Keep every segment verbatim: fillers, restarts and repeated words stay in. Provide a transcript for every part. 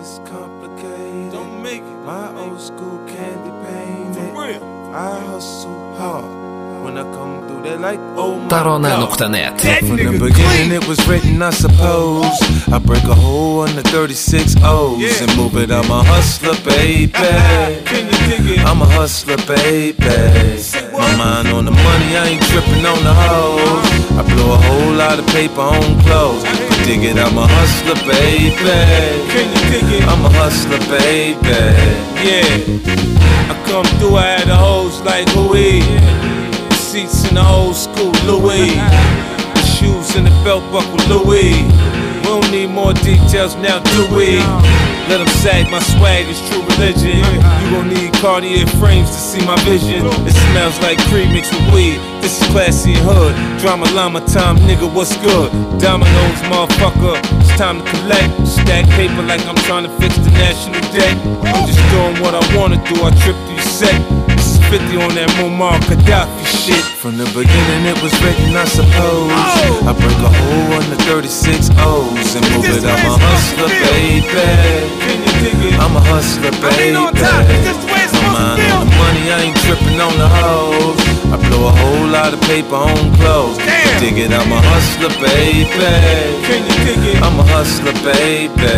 It's complicated. Don't make it. My old school candy painted. For real. I hustle hard. When I come through, they like, oh my Tarone God. nokta net. From the beginning it was written, I suppose. I break a hole on the thirty-six O's Yeah. and move it. I'm a hustler, baby. Can you dig it? I'm a hustler, baby. My mind on the money, I ain't tripping on the hoes. I blow a whole lot of paper on clothes. But dig it, I'm a hustler, baby. Can you dig it? I'm a hustler, baby. Yeah. I come through, I had the hoes like Louis. Seats in the old school Louis. The shoes and the belt buckle Louis. We don't need more details now, do we? Let them sag, my swag is true religion. You gon' need Cartier frames to see my vision. It smells like cream mixed with weed. This is classy and hood. Drama llama time, nigga, what's good? Dominoes, motherfucker, it's time to collect. Stack paper like I'm trying to fix the national debt. I'm just doing what I wanna do, I trip through your set. This is fifty on that Muammar Gaddafi shit. From the beginning it was written, I suppose. I break a hole on the thirty-six O's and move it. I'm a hustler, baby. Can you dig it? I'm a hustler, baby. on top, it's just the way it's My supposed to mind feel. on the money, I ain't tripping on the hoes. I blow a whole lot of paper on clothes. Damn. Dig it, I'm a hustler, baby. Can you dig it? I'm a hustler, baby.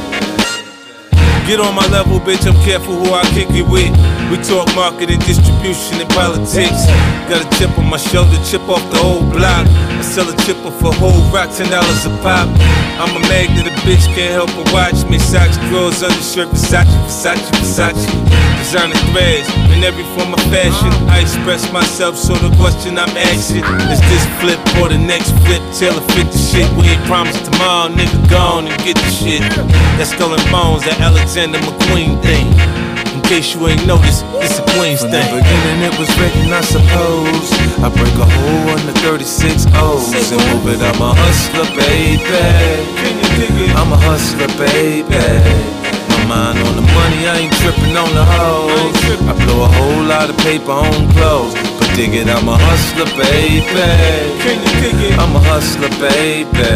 Get on my level, bitch, I'm careful who I kick it with. We talk marketing, distribution, and politics. Got a chip on my shoulder, chip off the old block. I sell a chipper for whole rock, ten dollars a pop. I'm a magnet, a bitch can't help but watch me. Socks, drawers, undershirt, Versace, Versace, Versace. Designer threads in every form of fashion. I express myself, so the question I'm asking is this flip or the next flip? Tailor fit the shit. We ain't promised tomorrow, nigga, gone and get the shit. That Skull and Bones, that Alexander McQueen thing. In case you ain't noticed, it's a Queen's From the thing. beginning it was written, I suppose. I break a hole on the thirty-six O's and move it. I'm a hustler, baby. Can you dig it? I'm a hustler, baby. My mind on the money, I ain't tripping on the hoes. I blow a whole lot of paper on clothes. But dig it, I'm a hustler, baby. Can you dig it? I'm a hustler, baby.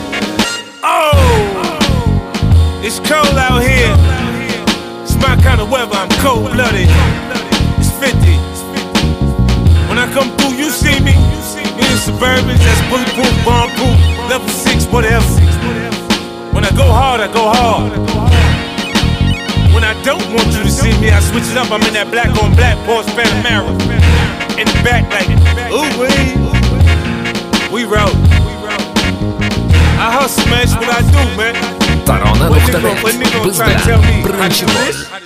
Oh, it's cold out here. It's my kind of weather, I'm cold-blooded. It's fifty. When I come through, you see me. Me in Suburbans, that's bulletproof, bomb-proof, level six, whatever. When I go hard, I go hard. When I don't want you to see me, I switch it up. I'm in that black on black Porsche Panamera. In the back, like, ooh wee. We roll. I hustle, man. That's what I do, man. Tarone When nokta nigga, when net. nigga gonna try to Pizda tell me I do Brunchimo. this?